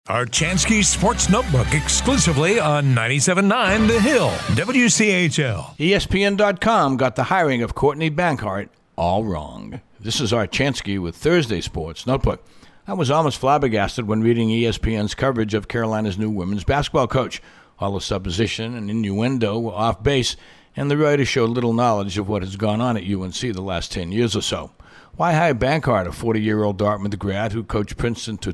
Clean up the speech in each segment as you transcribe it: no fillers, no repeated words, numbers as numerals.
Our Chansky Sports Notebook exclusively on 97.9 The Hill, WCHL. ESPN.com got the hiring of Courtney Bankhart all wrong. This is our Chansky with Thursday Sports Notebook. I was almost flabbergasted when reading ESPN's coverage of Carolina's new women's basketball coach. All the supposition and innuendo were off base, and the writer showed little knowledge of what has gone on at UNC the last 10 years or so. Why hire Bankhart, a 40-year-old Dartmouth grad who coached Princeton to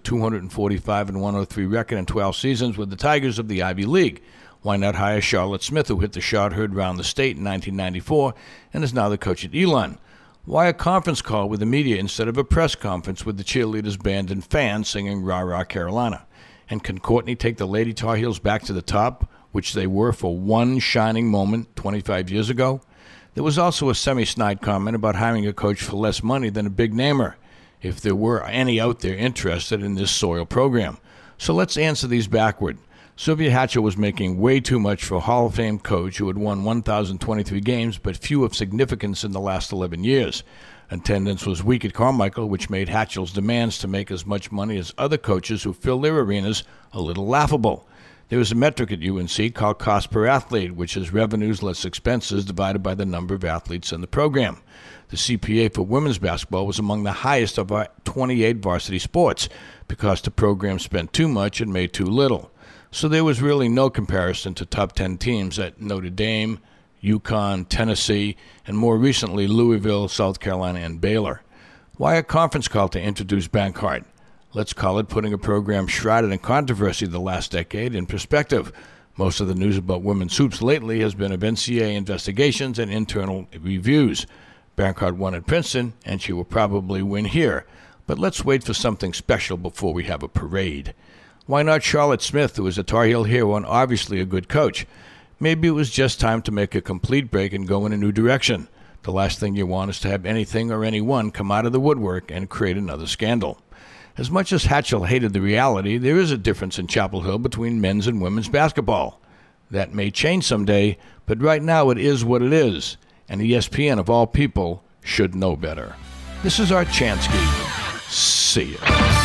245-103 record in 12 seasons with the Tigers of the Ivy League? Why not hire Charlotte Smith, who hit the shot heard round the state in 1994 and is now the coach at Elon? Why a conference call with the media instead of a press conference with the cheerleaders, band, and fans singing Rah Rah Carolina? And can Courtney take the Lady Tar Heels back to the top, which they were for one shining moment 25 years ago? There was also a semi-snide comment about hiring a coach for less money than a big namer, if there were any out there interested in this soil program. So let's answer these backward. Sylvia Hatchell was making way too much for a Hall of Fame coach who had won 1,023 games, but few of significance in the last 11 years. Attendance was weak at Carmichael, which made Hatchell's demands to make as much money as other coaches who fill their arenas a little laughable. There was a metric at UNC called cost per athlete, which is revenues less expenses divided by the number of athletes in the program. The CPA for women's basketball was among the highest of our 28 varsity sports because the program spent too much and made too little. So there was really no comparison to top 10 teams at Notre Dame, UConn, Tennessee, and more recently Louisville, South Carolina, and Baylor. Why a conference call to introduce Bankhart? Let's call it putting a program shrouded in controversy the last decade in perspective. Most of the news about women's hoops lately has been of NCAA investigations and internal reviews. Bankhart won at Princeton, and she will probably win here. But let's wait for something special before we have a parade. Why not Charlotte Smith, who is a Tar Heel hero and obviously a good coach? Maybe it was just time to make a complete break and go in a new direction. The last thing you want is to have anything or anyone come out of the woodwork and create another scandal. As much as Hatchell hated the reality, there is a difference in Chapel Hill between men's and women's basketball. That may change someday, but right now it is what it is, and ESPN, of all people, should know better. This is our Chansky. See ya.